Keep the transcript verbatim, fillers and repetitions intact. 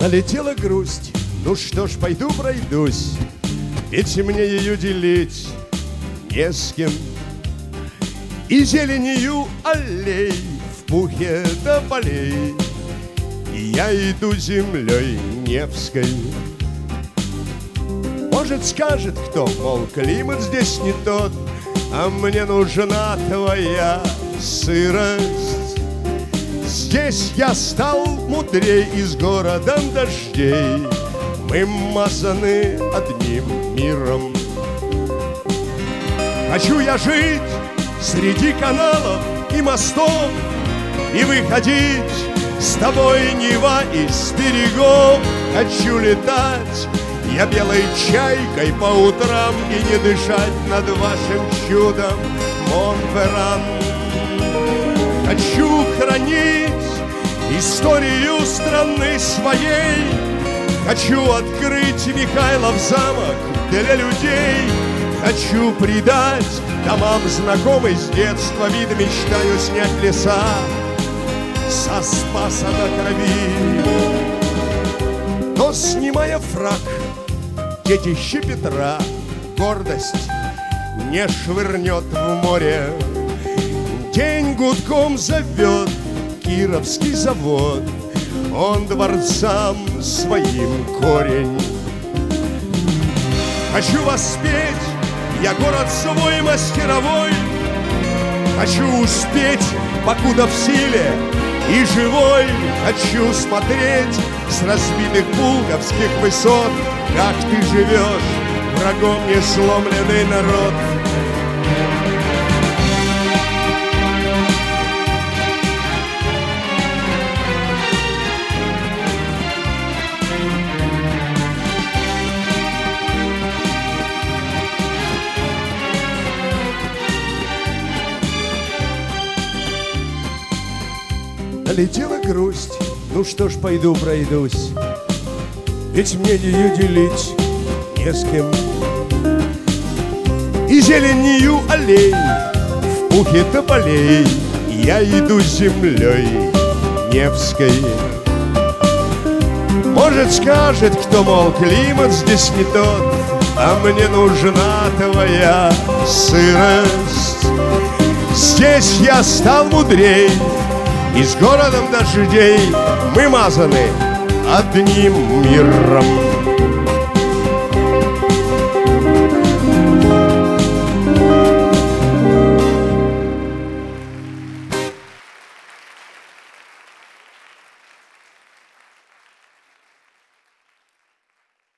Налетела грусть, ну что ж, пойду пройдусь, ведь мне ее делить не с кем. И зеленью аллей в пухе до полей я иду землей Невской. Может, скажет кто, мол, климат здесь не тот, а мне нужна твоя сырость. Здесь я стал мудрей и с городом дождей мы мазаны одним миром. Хочу я жить среди каналов и мостов и выходить с тобой, Нева, из берегов. Хочу летать я белой чайкой по утрам и не дышать над вашим чудом, Монферран. Хочу хранить историю страны своей, хочу открыть Михайлов замок для людей, хочу придать домам знакомый с детства вид, мечтаю снять леса со Спаса до Крови. Но, снимая фрак, детище Петра гордость не швырнет в море. День гудком зовет Кировский завод, он дворцам своим корень. Хочу воспеть я город свой мастеровой, хочу успеть, покуда в силе и живой. Хочу смотреть с разбитых пулковских высот, как ты живешь, врагом не сломленный народ. Налетела грусть, ну что ж, пойду пройдусь, ведь мне ее делить не с кем. И зеленью аллей в пухе тополей я иду землей Невской. Может, скажет кто, мол, климат здесь не тот, а мне нужна твоя сырость. Здесь я стал мудрей и с городом дождей мы мазаны одним миром.